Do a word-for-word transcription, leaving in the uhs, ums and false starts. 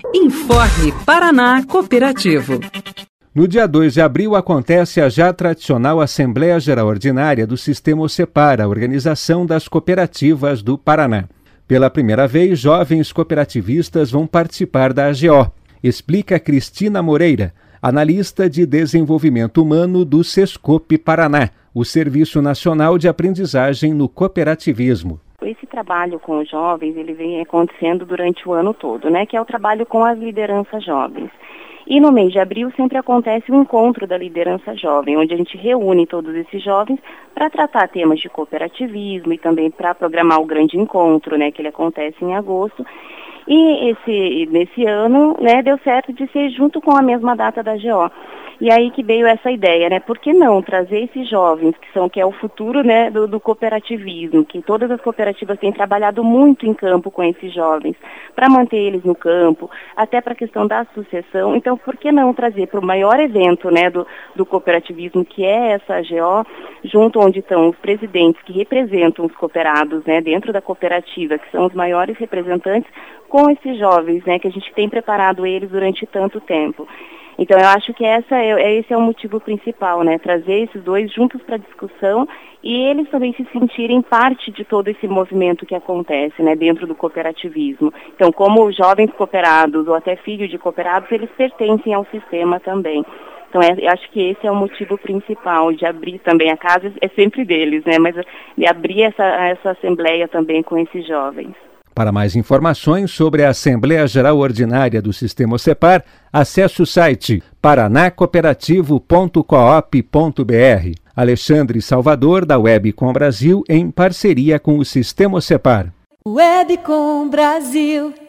Informe Paraná Cooperativo. No dia dois de abril acontece a já tradicional Assembleia Geral Ordinária do Sistema OCEPAR, a Organização das Cooperativas do Paraná. Pela primeira vez, jovens cooperativistas vão participar da A G O. Explica Cristina Moreira, analista de desenvolvimento humano do Sescope Paraná, o Serviço Nacional de Aprendizagem no Cooperativismo. Esse trabalho com os jovens, ele vem acontecendo durante o ano todo, né? Que é o trabalho com as lideranças jovens. E no mês de abril sempre acontece o encontro da liderança jovem, onde a gente reúne todos esses jovens para tratar temas de cooperativismo e também para programar o grande encontro, né? Que ele acontece em agosto. E esse, nesse ano, né, deu certo de ser junto com a mesma data da A G O. E aí que veio essa ideia, né? Por que não trazer esses jovens, que são que é o futuro, né, do, do cooperativismo, que todas as cooperativas têm trabalhado muito em campo com esses jovens, para manter eles no campo, até para a questão da sucessão. Então, por que não trazer para o maior evento, né, do, do cooperativismo, que é essa A G O, junto onde estão os presidentes que representam os cooperados, né, dentro da cooperativa, que são os maiores representantes, com esses jovens, né, que a gente tem preparado eles durante tanto tempo. Então, eu acho que essa é, esse é o motivo principal, né? Trazer esses dois juntos para discussão e eles também se sentirem parte de todo esse movimento que acontece, né? Dentro do cooperativismo. Então, como jovens cooperados ou até filhos de cooperados, eles pertencem ao sistema também. Então, é, eu acho que esse é o motivo principal de abrir também a casa, é sempre deles, né? Mas de abrir essa, essa assembleia também com esses jovens. Para mais informações sobre a Assembleia Geral Ordinária do Sistema OCEPAR, acesse o site paranacooperativo ponto coop ponto br. Alexandre Salvador, da Webcom Brasil, em parceria com o Sistema OCEPAR. Webcom Brasil.